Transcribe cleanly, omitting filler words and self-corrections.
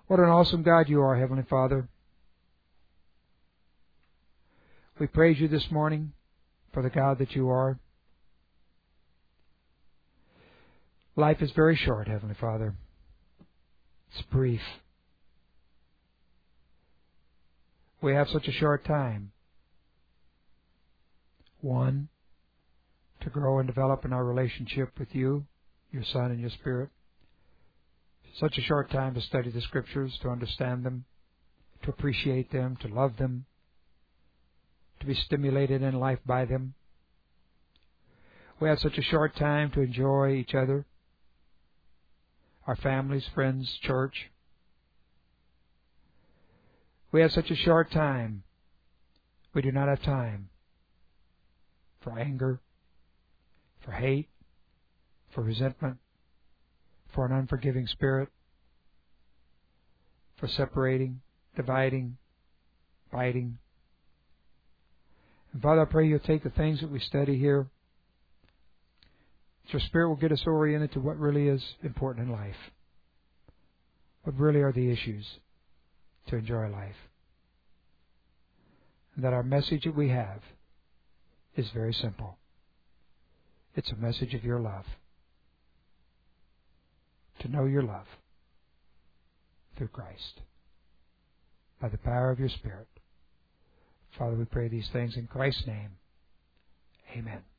What an awesome God you are, Heavenly Father. We praise you this morning for the God that you are. Life is very short, Heavenly Father. It's brief. We have such a short time. One, to grow and develop in our relationship with you, your Son and your Spirit. Such a short time to study the Scriptures, to understand them, to appreciate them, to love them, to be stimulated in life by them. We have such a short time to enjoy each other, our families, friends, church. We have such a short time. We do not have time for anger, for hate, for resentment, for an unforgiving spirit, for separating, dividing, fighting. And Father, I pray you'll take the things that we study here, that your Spirit will get us oriented to what really is important in life, what really are the issues to enjoy life. And that our message that we have is very simple. It's a message of your love. To know your love through Christ, by the power of your Spirit. Father, we pray these things in Christ's name. Amen.